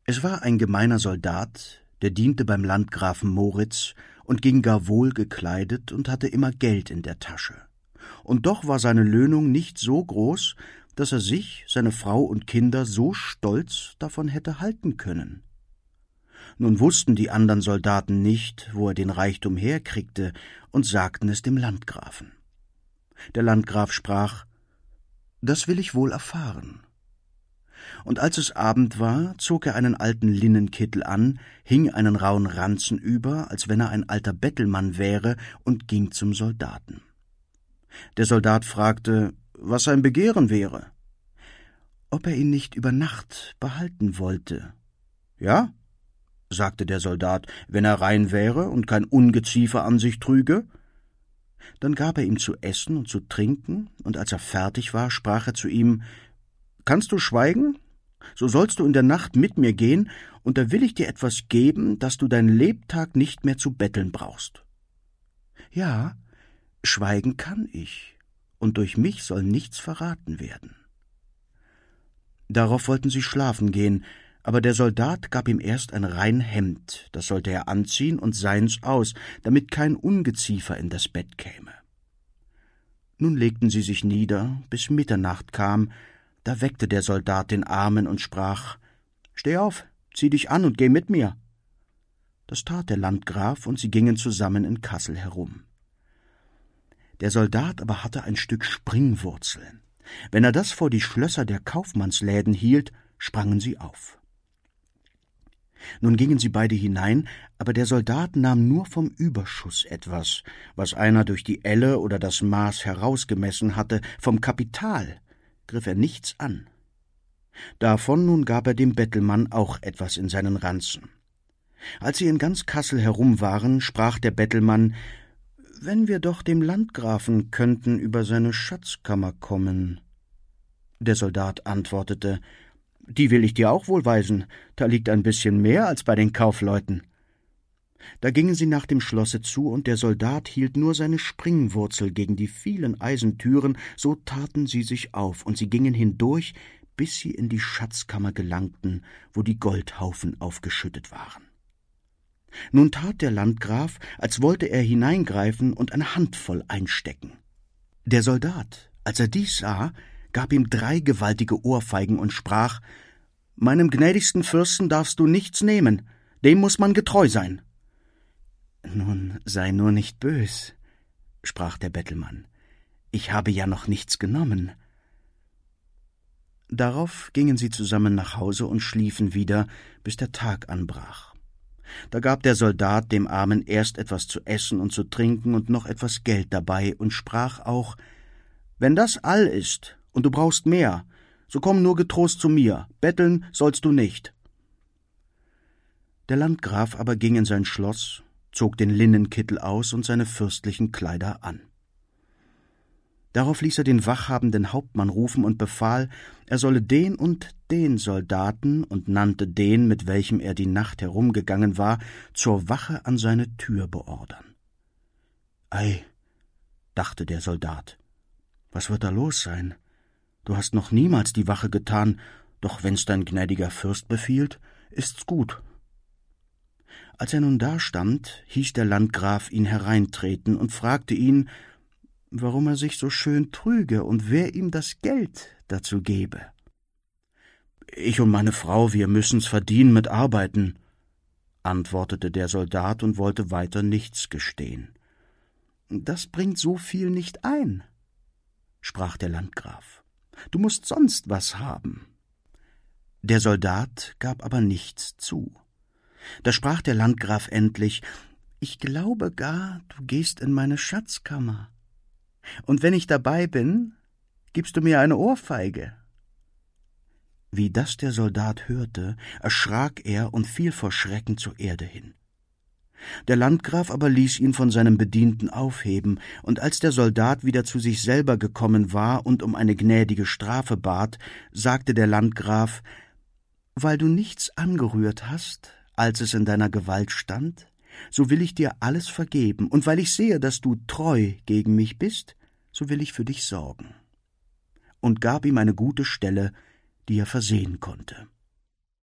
Es war ein gemeiner Soldat, der diente beim Landgrafen Moritz und ging gar wohl gekleidet und hatte immer Geld in der Tasche. Und doch war seine Löhnung nicht so groß, dass er sich, seine Frau und Kinder so stolz davon hätte halten können. Nun wussten die anderen Soldaten nicht, wo er den Reichtum herkriegte, und sagten es dem Landgrafen. Der Landgraf sprach: »Das will ich wohl erfahren.« Und als es Abend war, zog er einen alten Linnenkittel an, hing einen rauen Ranzen über, als wenn er ein alter Bettelmann wäre, und ging zum Soldaten. Der Soldat fragte, was sein Begehren wäre. Ob er ihn nicht über Nacht behalten wollte. »Ja«, sagte der Soldat, »wenn er rein wäre und kein Ungeziefer an sich trüge.« Dann gab er ihm zu essen und zu trinken, und als er fertig war, sprach er zu ihm: »Kannst du schweigen? So sollst du in der Nacht mit mir gehen, und da will ich dir etwas geben, dass du dein Lebtag nicht mehr zu betteln brauchst.« »Ja, schweigen kann ich, und durch mich soll nichts verraten werden.« Darauf wollten sie schlafen gehen, aber der Soldat gab ihm erst ein rein Hemd, das sollte er anziehen und seins aus, damit kein Ungeziefer in das Bett käme. Nun legten sie sich nieder, bis Mitternacht kam, da weckte der Soldat den Armen und sprach: »Steh auf, zieh dich an und geh mit mir.« Das tat der Landgraf, und sie gingen zusammen in Kassel herum. Der Soldat aber hatte ein Stück Springwurzel. Wenn er das vor die Schlösser der Kaufmannsläden hielt, sprangen sie auf. Nun gingen sie beide hinein, aber der Soldat nahm nur vom Überschuss etwas, was einer durch die Elle oder das Maß herausgemessen hatte, vom Kapital griff er nichts an. Davon nun gab er dem Bettelmann auch etwas in seinen Ranzen. Als sie in ganz Kassel herum waren, sprach der Bettelmann: »Wenn wir doch dem Landgrafen könnten über seine Schatzkammer kommen.« Der Soldat antwortete: »Die will ich dir auch wohl weisen, da liegt ein bisschen mehr als bei den Kaufleuten.« Da gingen sie nach dem Schlosse zu, und der Soldat hielt nur seine Springwurzel gegen die vielen Eisentüren, so taten sie sich auf, und sie gingen hindurch, bis sie in die Schatzkammer gelangten, wo die Goldhaufen aufgeschüttet waren. Nun tat der Landgraf, als wollte er hineingreifen und eine Handvoll einstecken. Der Soldat, als er dies sah, gab ihm 3 gewaltige Ohrfeigen und sprach: »Meinem gnädigsten Fürsten darfst du nichts nehmen, dem muß man getreu sein.« »Nun sei nur nicht bös«, sprach der Bettelmann, »ich habe ja noch nichts genommen.« Darauf gingen sie zusammen nach Hause und schliefen wieder, bis der Tag anbrach. Da gab der Soldat dem Armen erst etwas zu essen und zu trinken und noch etwas Geld dabei und sprach auch: »Wenn das all ist und du brauchst mehr, so komm nur getrost zu mir, betteln sollst du nicht.« Der Landgraf aber ging in sein Schloss, zog den Linnenkittel aus und seine fürstlichen Kleider an. Darauf ließ er den wachhabenden Hauptmann rufen und befahl, er solle den und den Soldaten, und nannte den, mit welchem er die Nacht herumgegangen war, zur Wache an seine Tür beordern. »Ei«, dachte der Soldat, »was wird da los sein? Du hast noch niemals die Wache getan, doch wenn's dein gnädiger Fürst befiehlt, ist's gut.« Als er nun dastand, hieß der Landgraf ihn hereintreten und fragte ihn, warum er sich so schön trüge und wer ihm das Geld dazu gebe. »Ich und meine Frau, wir müssen's verdienen mit Arbeiten«, antwortete der Soldat und wollte weiter nichts gestehen. »Das bringt so viel nicht ein«, sprach der Landgraf, »du mußt sonst was haben.« Der Soldat gab aber nichts zu. Da sprach der Landgraf endlich: »Ich glaube gar, du gehst in meine Schatzkammer. Und wenn ich dabei bin, gibst du mir eine Ohrfeige.« Wie das der Soldat hörte, erschrak er und fiel vor Schrecken zur Erde hin. Der Landgraf aber ließ ihn von seinem Bedienten aufheben, und als der Soldat wieder zu sich selber gekommen war und um eine gnädige Strafe bat, sagte der Landgraf: »Weil du nichts angerührt hast, als es in deiner Gewalt stand, so will ich dir alles vergeben, und weil ich sehe, dass du treu gegen mich bist, so will ich für dich sorgen.« Und gab ihm eine gute Stelle, die er versehen konnte.